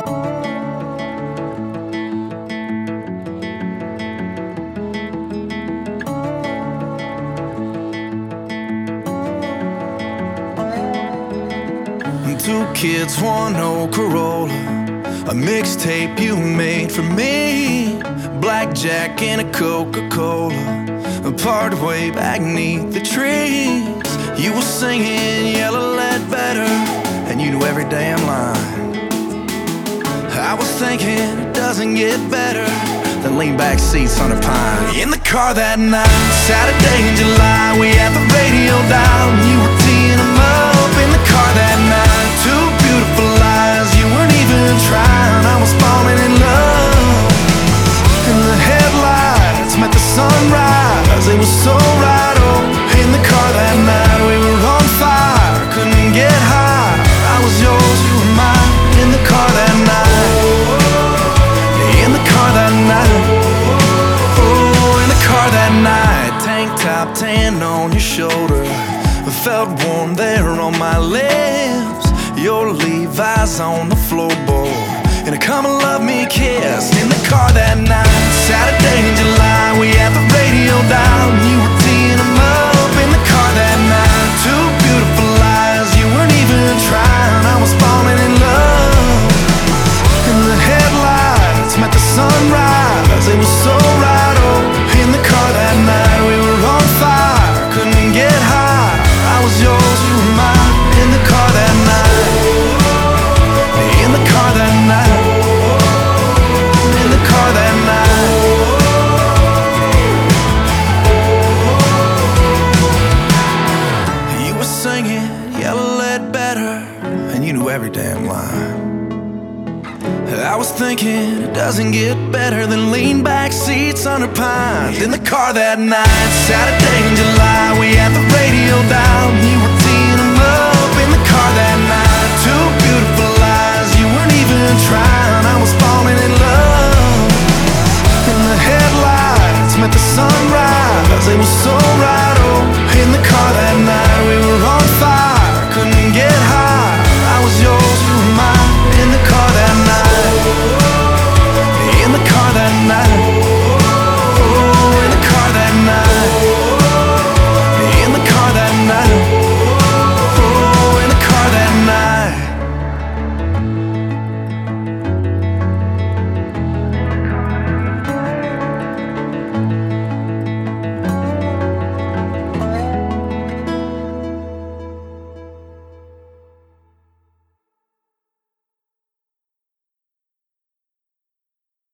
Two kids, one old Corolla, a mixtape you made for me. Blackjack and a Coca-Cola, apart way back neath the trees. You were singing Yellow Ledbetter, and you knew every damn line. I was thinking it doesn't get better than lean back seats on a pine. In the car that night, Saturday in July, we had the radio down, you were teeing them up. In the car that night, two beautiful lies, you weren't even trying, I was falling in love. And the headlights met the sunrise, it was so right, oh. In the car that night, we were on fire, couldn't get higher. I was yours, you were mine. In the car that night, in the car that night, oh, in the car that night. Tank top, tan on your shoulder, felt warm there on my lips. Your Levi's on the floorboard, and a come and love me kiss. In the car that night, Saturday in July, we had the radio down, you were teeing them up. In the car that night, two beautiful lies, you weren't even trying, I was falling in love. And the headlights met the sunrise, it was so right, oh. In the car that night, we were on fire, couldn't get higher. I was yours, you were mine. In the car that night, in the car that night, in the car that night. You were singing Yellow Ledbetter, and you knew every damn line. I was thinking it doesn't get better than lean back seats under pines. In the car that night, Saturday in July, we had the radio down, you were teeing them up. In the car that